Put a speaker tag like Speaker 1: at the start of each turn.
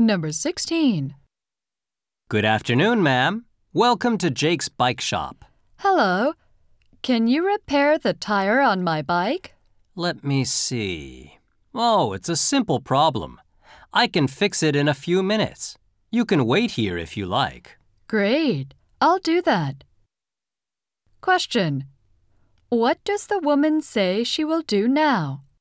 Speaker 1: Number 16.
Speaker 2: Good afternoon, ma'am. Welcome to Jake's Bike Shop.
Speaker 1: Hello. Can you repair the tire on my bike?
Speaker 2: Let me see. Oh, it's a simple problem. I can fix it in a few minutes. You can wait here if you like.
Speaker 1: Great. I'll do that. Question. What does the woman say she will do now?